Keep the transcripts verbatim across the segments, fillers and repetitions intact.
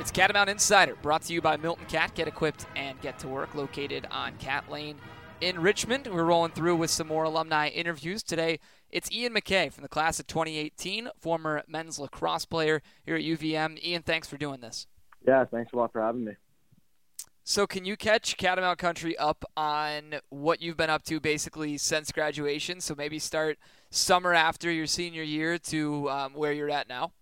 It's Catamount Insider, brought to you by Milton Cat. Get equipped and get to work, located on Cat Lane in Richmond. We're rolling through with some more alumni interviews. Today, it's Ian McKay from the class of twenty eighteen, former men's lacrosse player here at U V M. Ian, thanks for doing this. Yeah, thanks a lot for having me. So can you catch Catamount Country up on what you've been up to basically since graduation? So maybe start summer after your senior year to um, where you're at now.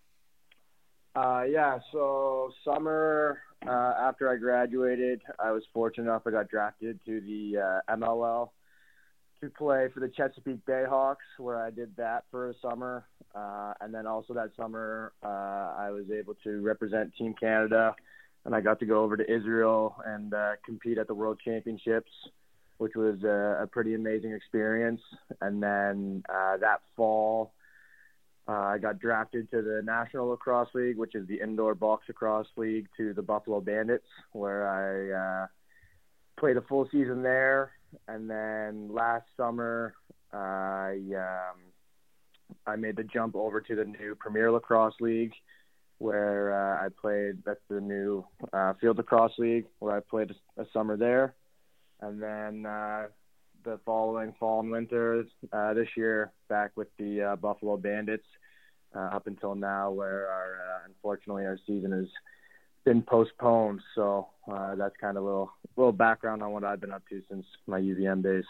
Uh, yeah, so summer uh, after I graduated, I was fortunate enough I got drafted to the uh, M L L to play for the Chesapeake Bayhawks, where I did that for a summer. Uh, and then also that summer, uh, I was able to represent Team Canada, and I got to go over to Israel and uh, compete at the World Championships, which was a, a pretty amazing experience. And then uh, that fall, Uh, I got drafted to the National Lacrosse League, which is the indoor box lacrosse league, to the Buffalo Bandits, where I uh, played a full season there. And then last summer, I um, I made the jump over to the new Premier Lacrosse League, where uh, I played. That's the new uh, Field Lacrosse League, where I played a, a summer there. And then uh, the following fall and winter uh, this year, back with the uh, Buffalo Bandits uh, up until now, where our uh, unfortunately our season has been postponed. So uh, that's kind of a little little background on what I've been up to since my U V M days.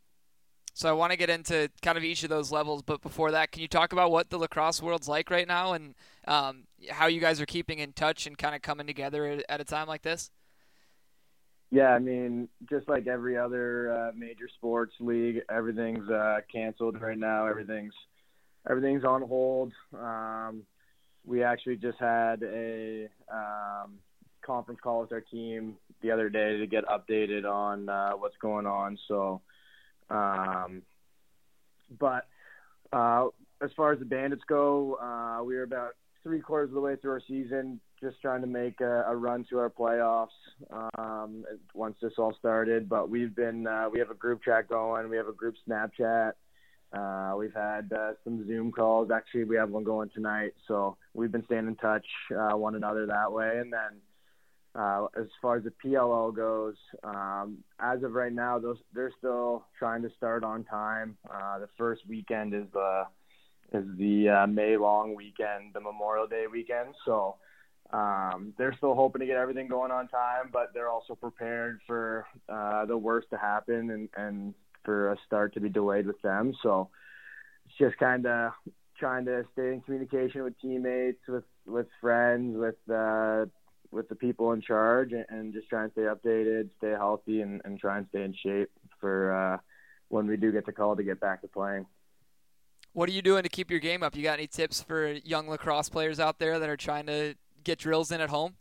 So I want to get into kind of each of those levels, but before that, can you talk about what the lacrosse world's like right now and um, how you guys are keeping in touch and kind of coming together at, at a time like this? Yeah, I mean, just like every other uh, major sports league, everything's uh, canceled right now. Everything's everything's on hold. Um, we actually just had a um, conference call with our team the other day to get updated on uh, what's going on. So, um, but uh, as far as the Bandits go, uh, we were about three quarters of the way through our season, just trying to make a, a run to our playoffs um, once this all started. But we've been, uh, we have a group chat going. We have a group Snapchat. Uh, we've had uh, some Zoom calls. Actually, we have one going tonight. So we've been staying in touch uh, one another that way. And then uh, as far as the P L L goes, um, as of right now, those they're still trying to start on time. Uh, the first weekend is the is the uh, May long weekend, the Memorial Day weekend. So um, they're still hoping to get everything going on time, but they're also prepared for uh, the worst to happen and, and for a start to be delayed with them. So it's just kind of trying to stay in communication with teammates, with, with friends, with uh, with the people in charge, and, and just trying to stay updated, stay healthy, and, and try and stay in shape for uh, when we do get the call to get back to playing. What are you doing to keep your game up? You got any tips for young lacrosse players out there that are trying to get drills in at home?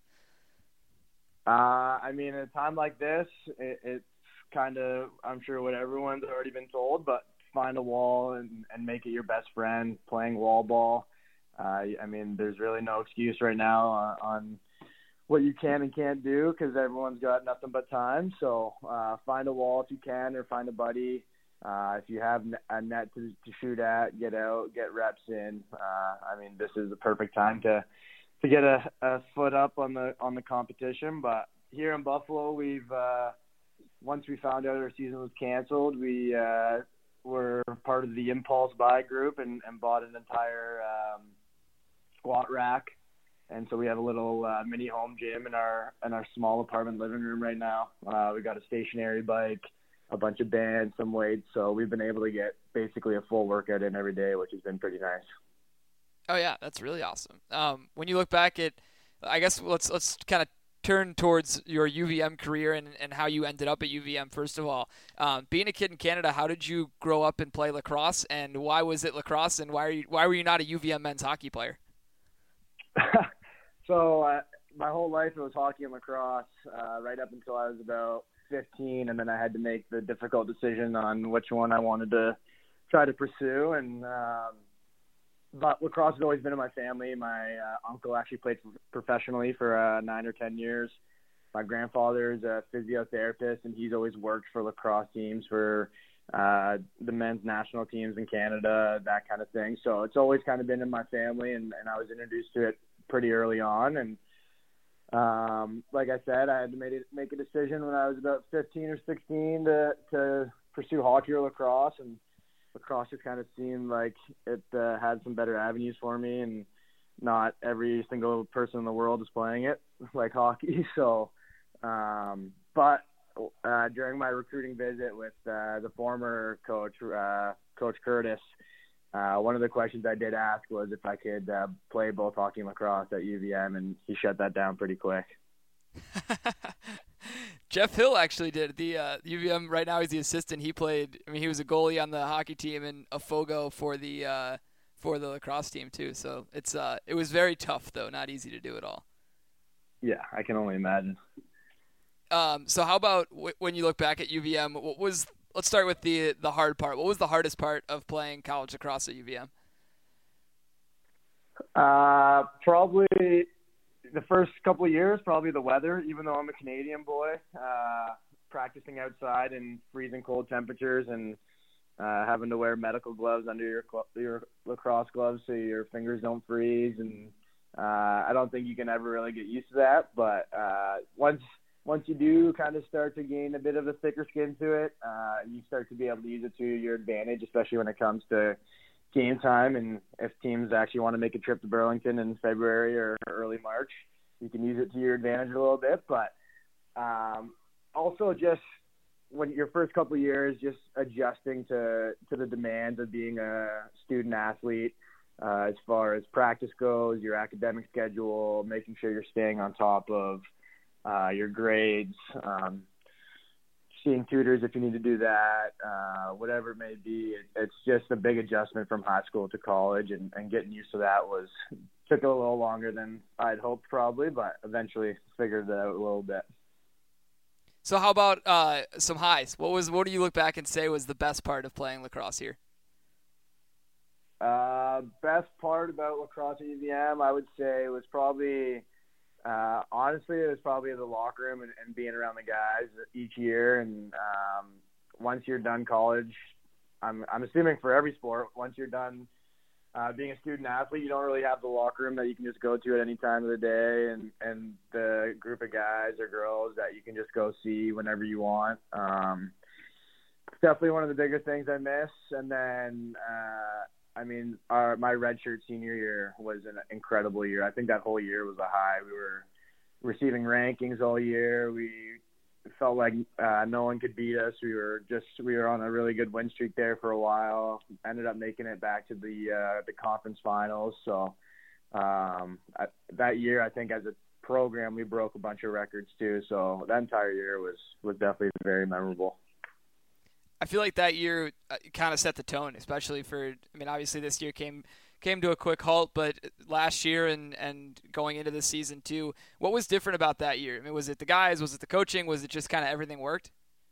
Uh, I mean, at a time like this, it, it's kind of, I'm sure what everyone's already been told, but find a wall and, and make it your best friend playing wall ball. Uh, I mean, there's really no excuse right now on, on what you can and can't do because everyone's got nothing but time. So uh, find a wall if you can, or find a buddy. Uh, if you have a net to, to shoot at, get out, get reps in. Uh, I mean, this is the perfect time to to get a, a foot up on the on the competition. But here in Buffalo, we've uh, once we found out our season was canceled, we uh, were part of the Impulse Buy group and, and bought an entire um, squat rack. And so we have a little uh, mini home gym in our in our small apartment living room right now. Uh, we got a stationary bike, a bunch of bands, some weights. So we've been able to get basically a full workout in every day, which has been pretty nice. Oh yeah, that's really awesome. Um, when you look back at, I guess let's let's kind of turn towards your U V M career and, and how you ended up at U V M. First of all, um, being a kid in Canada, how did you grow up and play lacrosse, and why was it lacrosse, and why are you why were you not a U V M men's hockey player? So uh, my whole life it was hockey and lacrosse, uh, right up until I was about fifteen, and then I had to make the difficult decision on which one I wanted to try to pursue. And um, but lacrosse has always been in my family. My uh, uncle actually played professionally for uh, nine or ten years. My grandfather's a physiotherapist, and he's always worked for lacrosse teams for uh, the men's national teams in Canada, that kind of thing. So it's always kind of been in my family, and, and I was introduced to it pretty early on. And um, like I said, I had to make it, make a decision when I was about fifteen or sixteen to to pursue hockey or lacrosse, and lacrosse just kind of seemed like it uh, had some better avenues for me, and not every single person in the world is playing it like hockey. So, um, but uh, during my recruiting visit with uh, the former coach, uh, Coach Curtis, uh, one of the questions I did ask was if I could uh, play both hockey and lacrosse at U V M, and he shut that down pretty quick. Jeff Hill actually did. The uh, U V M right now, he's the assistant. He played. I mean, he was a goalie on the hockey team and a fogo for the uh, for the lacrosse team too. So it's uh, it was very tough though, not easy to do it all. Yeah, I can only imagine. Um, so how about w- when you look back at U V M? What was? Let's start with the the hard part. What was the hardest part of playing college lacrosse at U V M? Uh, probably the first couple of years, probably the weather. Even though I'm a Canadian boy, uh, practicing outside in freezing cold temperatures and uh, having to wear medical gloves under your your lacrosse gloves so your fingers don't freeze. And uh, I don't think you can ever really get used to that. But uh, once once you do kind of start to gain a bit of a thicker skin to it, uh, you start to be able to use it to your advantage, especially when it comes to game time. And if teams actually want to make a trip to Burlington in February or early March, you can use it to your advantage a little bit. But um, also just when your first couple of years, just adjusting to, to the demands of being a student athlete, uh, as far as practice goes, your academic schedule, making sure you're staying on top of uh, your grades, um, seeing tutors if you need to do that, uh, whatever it may be. It, it's just a big adjustment from high school to college, and, and getting used to that was took a little longer than I'd hoped probably, but eventually figured it out a little bit. So how about uh, some highs? What was what do you look back and say was the best part of playing lacrosse here? Uh, best part about lacrosse at U V M, I would say, was probably uh, honestly it was probably the locker room and, and being around the guys each year. And um, once you're done college, I'm I'm assuming for every sport, once you're done uh, being a student athlete, you don't really have the locker room that you can just go to at any time of the day, and and the group of guys or girls that you can just go see whenever you want. Um, it's definitely one of the bigger things I miss. And then, uh, I mean, our my redshirt senior year was an incredible year. I think that whole year was a high. We were receiving rankings all year. We felt like uh, no one could beat us. We were just we were on a really good win streak there for a while. Ended up making it back to the uh, the conference finals. So um, I, that year, I think as a program, we broke a bunch of records too. So that entire year was was definitely very memorable. I feel like that year uh, kind of set the tone, especially for. I mean, obviously this year came. came to a quick halt, but last year and, and going into the season too, what was different about that year? I mean, was it the guys? Was it the coaching? Was it just kind of everything worked?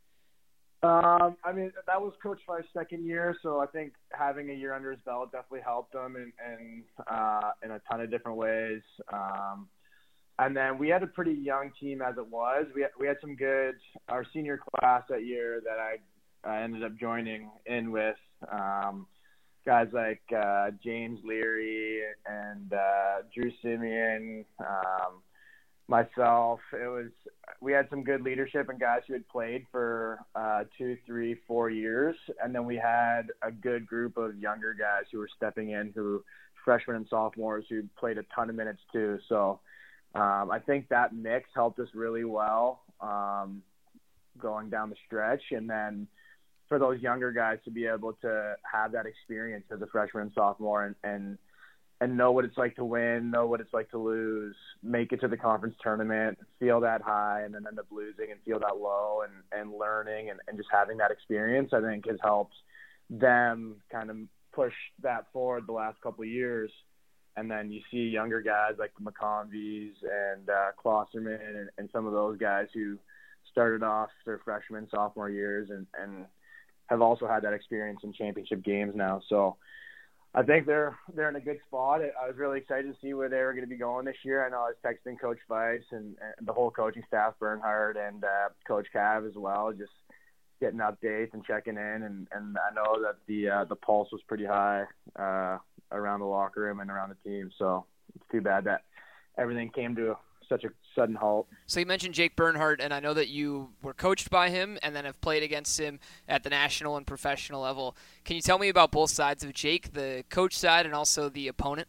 Um, I mean, that was Coach Fife's second year, so I think having a year under his belt definitely helped him in, in, uh, in a ton of different ways. Um, and then we had a pretty young team as it was. We had, we had some good – our senior class that year that I, I ended up joining in with um, – guys like uh, James Leary and uh, Drew Simeon, um, myself. It was we had some good leadership and guys who had played for uh, two, three, four years, and then we had a good group of younger guys who were stepping in, who freshmen and sophomores who played a ton of minutes too. So um, I think that mix helped us really well um, going down the stretch, and then for those younger guys to be able to have that experience as a freshman and sophomore and, and, and know what it's like to win, know what it's like to lose, make it to the conference tournament, feel that high and then end up losing and feel that low, and, and learning and, and just having that experience, I think has helped them kind of push that forward the last couple of years. And then you see younger guys like the McConveys and uh, Klosserman and, and some of those guys who started off their freshman, sophomore years and, and have also had that experience in championship games now. So I think they're they're in a good spot. I was really excited to see where they were going to be going this year. I know I was texting Coach Weiss and, and the whole coaching staff, Bernhard and uh, Coach Cav as well, just getting updates and checking in. And, and I know that the uh, the pulse was pretty high uh, around the locker room and around the team. So it's too bad that everything came to a such a sudden halt. So you mentioned Jake Bernhardt, and I know that you were coached by him and then have played against him at the national and professional level. Can you tell me about both sides of Jake, the coach side and also the opponent?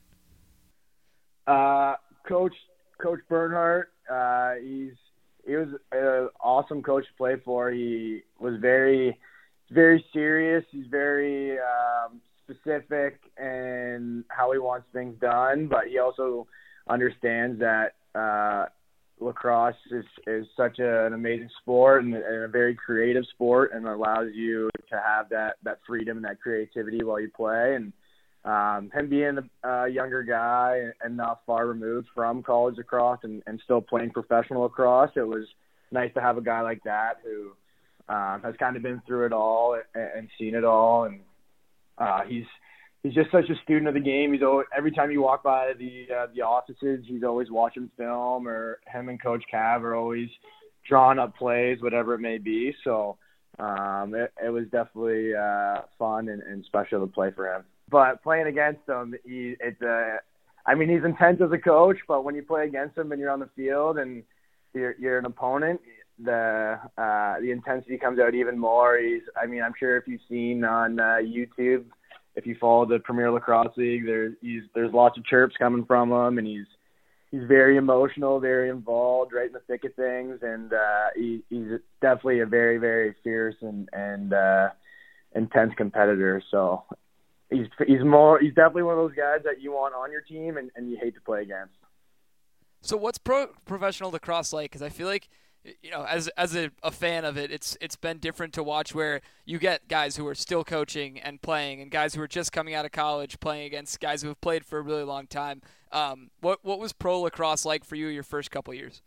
Uh, Coach Coach Bernhardt, uh, he's he was an awesome coach to play for. He was very very serious. He's very um, specific in how he wants things done, but he also understands that uh, lacrosse is, is such a, an amazing sport and, and a very creative sport, and allows you to have that, that freedom and that creativity while you play. And um, him being a, a younger guy and not far removed from college lacrosse and, and still playing professional lacrosse, it was nice to have a guy like that who um, has kind of been through it all and, and seen it all. And uh, he's he's just such a student of the game. He's always, every time you walk by the uh, the offices, he's always watching film, or him and Coach Cav are always drawing up plays, whatever it may be. So um, it, it was definitely uh, fun and, and special to play for him. But playing against him, he, it's a, I mean, he's intense as a coach, but when you play against him and you're on the field and you're, you're an opponent, the uh, the intensity comes out even more. He's, I mean, I'm sure if you've seen on uh, YouTube, if you follow the Premier Lacrosse League, there's he's, there's lots of chirps coming from him, and he's he's very emotional, very involved, right in the thick of things, and uh, he, he's definitely a very, very fierce and and uh, intense competitor. So he's he's more he's definitely one of those guys that you want on your team and, and you hate to play against. So what's pro professional lacrosse like? Because I feel like, you know, as as a, a fan of it, it's it's been different to watch, where you get guys who are still coaching and playing, and guys who are just coming out of college playing against guys who have played for a really long time. Um, what what was pro lacrosse like for you your first couple years?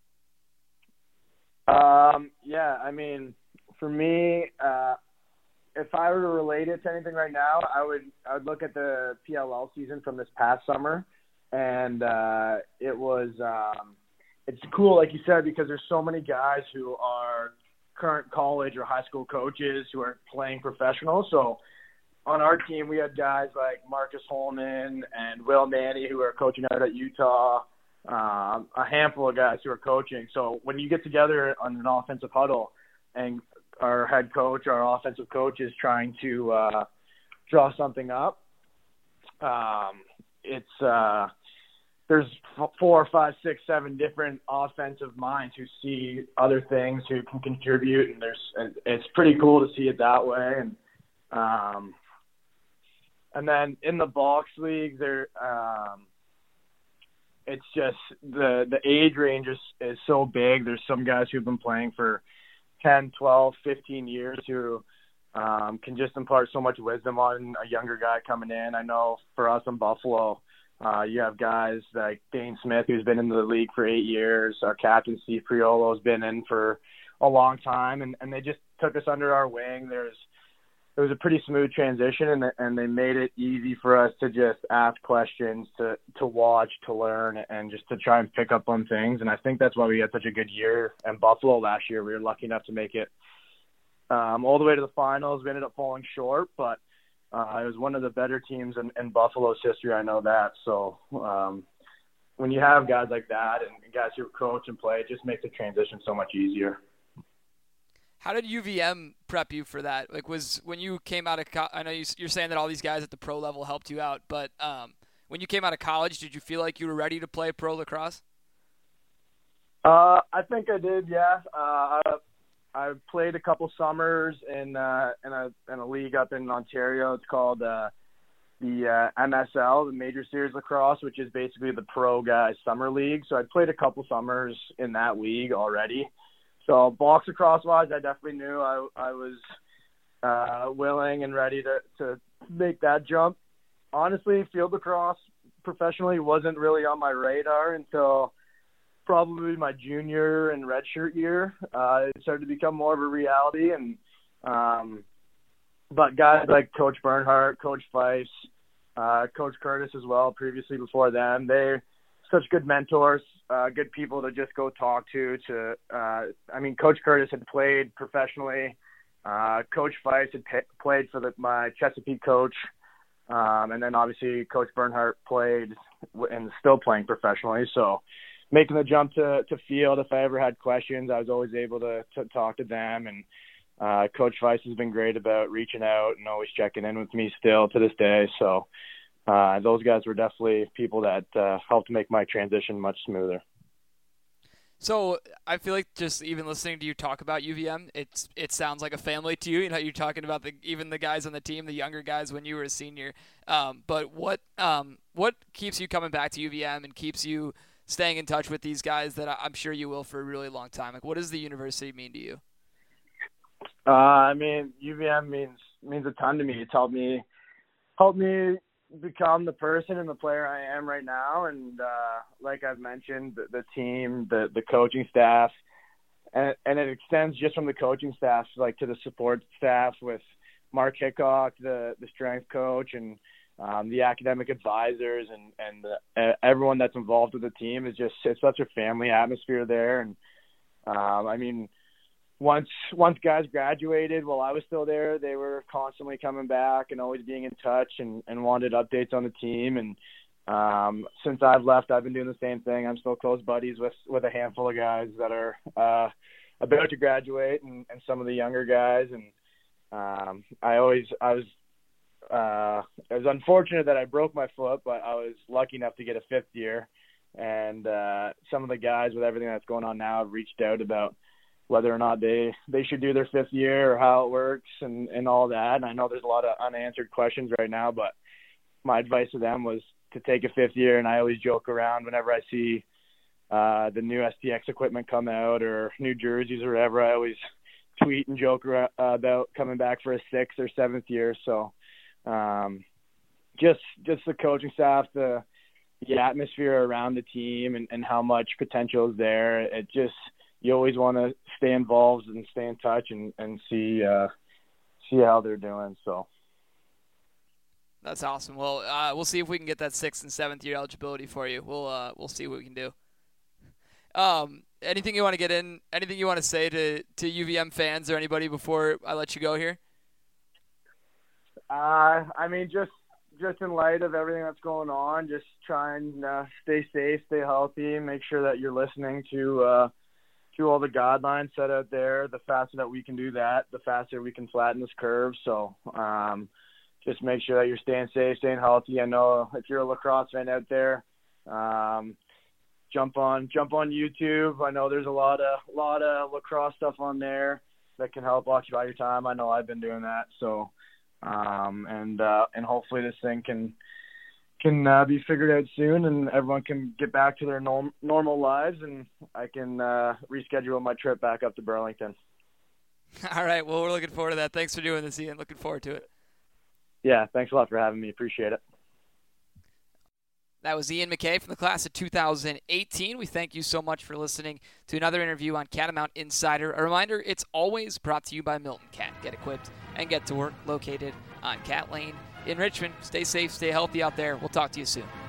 Um, yeah, I mean, for me, uh, if I were to relate it to anything right now, I would I would look at the P L L season from this past summer, and uh, it was. Um, It's cool, like you said, because there's so many guys who are current college or high school coaches who are playing professional. So on our team, we had guys like Marcus Holman and Will Manny who are coaching out at Utah, um, a handful of guys who are coaching. So when you get together on an offensive huddle and our head coach, our offensive coach is trying to uh, draw something up, um, it's uh, – there's four, five, six, seven different offensive minds who see other things, who can contribute, and there's and it's pretty cool to see it that way. And um, and then in the box league, there um, it's just the the age range is, is so big. There's some guys who've been playing for ten, twelve, fifteen years who um, can just impart so much wisdom on a younger guy coming in. I know for us in Buffalo, Uh, you have guys like Dane Smith, who's been in the league for eight years. Our captain, Steve Priolo, has been in for a long time, and, and they just took us under our wing. There's It was a pretty smooth transition, and, and they made it easy for us to just ask questions, to, to watch, to learn, and just to try and pick up on things. And I think that's why we had such a good year in Buffalo last year. We were lucky enough to make it um, all the way to the finals. We ended up falling short, but Uh, it was one of the better teams in, in Buffalo's history. I know that. So um, when you have guys like that and guys who coach and play, it just makes the transition so much easier. How did U V M prep you for that? Like, was when you came out of co- I know you, you're saying that all these guys at the pro level helped you out, but um, when you came out of college, did you feel like you were ready to play pro lacrosse? Uh, I think I did, yeah. Uh, I, I played a couple summers in uh, in a in a league up in Ontario. It's called uh, the uh, M S L, the Major Series Lacrosse, which is basically the pro guys' summer league. So I played a couple summers in that league already. So box lacrosse wise, I definitely knew I I was uh, willing and ready to to make that jump. Honestly, field lacrosse professionally wasn't really on my radar until probably my junior and redshirt year. Uh, it started to become more of a reality, and um, but guys like Coach Bernhardt, Coach Feist, uh, Coach Curtis as well, previously before them, they're such good mentors, uh, good people to just go talk to. To uh, I mean, Coach Curtis had played professionally. Uh, Coach Feist had p- played for the, my Chesapeake coach, um, and then obviously Coach Bernhardt played and still playing professionally. So making the jump to, to field. If I ever had questions, I was always able to, to talk to them. And uh, Coach Weiss has been great about reaching out and always checking in with me still to this day. So uh, those guys were definitely people that uh, helped make my transition much smoother. So I feel like just even listening to you talk about U V M, it's it sounds like a family to you. You know, you're talking about the even the guys on the team, the younger guys when you were a senior. Um, but what um, what keeps you coming back to U V M and keeps you staying in touch with these guys that I'm sure you will for a really long time? Like, what does the university mean to you? Uh, I mean, U V M means means a ton to me. It's helped me helped me become the person and the player I am right now. And uh, like I've mentioned, the, the team, the the coaching staff, and and it extends just from the coaching staff like to the support staff with Mark Hickok, the the strength coach, and um, the academic advisors, and and the, uh, everyone that's involved with the team is just it's such a family atmosphere there. And um, I mean. Once once guys graduated, while I was still there, they were constantly coming back and always being in touch and, and wanted updates on the team. And um, since I've left, I've been doing the same thing. I'm still close buddies with, with a handful of guys that are uh, about to graduate and, and some of the younger guys. And um, I always I was uh, it was unfortunate that I broke my foot, but I was lucky enough to get a fifth year. And uh, some of the guys with everything that's going on now have reached out about whether or not they, they should do their fifth year or how it works and, and all that. And I know there's a lot of unanswered questions right now, but my advice to them was to take a fifth year. And I always joke around whenever I see uh, the new S T X equipment come out or new jerseys or whatever, I always tweet and joke around, uh, about coming back for a sixth or seventh year. So um, just, just the coaching staff, the, the atmosphere around the team and, and how much potential is there. It just, you always want to stay involved and stay in touch and, and see uh, see how they're doing. So that's awesome. Well, uh, we'll see if we can get that sixth and seventh year eligibility for you. We'll uh, we'll see what we can do. Um, anything you want to get in? Anything you want to say to, to U V M fans or anybody before I let you go here? Uh, I mean, just just in light of everything that's going on, just try and uh, stay safe, stay healthy, make sure that you're listening to. Uh, to all the guidelines set out there. The faster that we can do that, the faster we can flatten this curve. So um, just make sure that you're staying safe, staying healthy. I know if you're a lacrosse fan out there, um, jump on jump on YouTube. I know there's a lot of lot of lacrosse stuff on there that can help occupy your time. I know I've been doing that. So um, and uh, and hopefully this thing can can uh, be figured out soon and everyone can get back to their norm- normal lives and I can uh, reschedule my trip back up to Burlington. All right. Well, we're looking forward to that. Thanks for doing this, Ian. Looking forward to it. Yeah. Thanks a lot for having me. Appreciate it. That was Ian McKay from the class of two thousand eighteen. We thank you so much for listening to another interview on Catamount Insider. A reminder, it's always brought to you by Milton Cat. Get equipped and get to work, located on Cat Lane in Richmond. Stay safe, stay healthy out there. We'll talk to you soon.